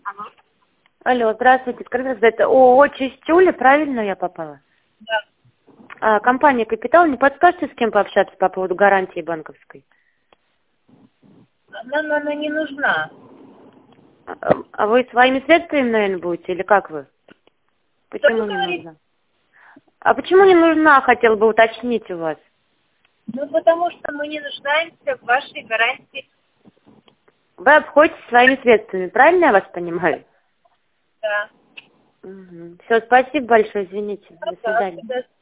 Алло, здравствуйте. Скажите, это ООО «Чистюля», правильно я попала? Да. Компания «Капитал». Не подскажете, с кем пообщаться по поводу гарантии банковской? Она не нужна. А вы своими средствами, наверное, будете, или как вы? Что Почему вы не говорите? нужна? А почему не нужна, хотела бы уточнить у вас? Ну, потому что мы не нуждаемся в вашей гарантии. Вы обходитесь своими средствами, правильно я вас понимаю? Да. Все, спасибо большое, извините. До Да, свидания. да.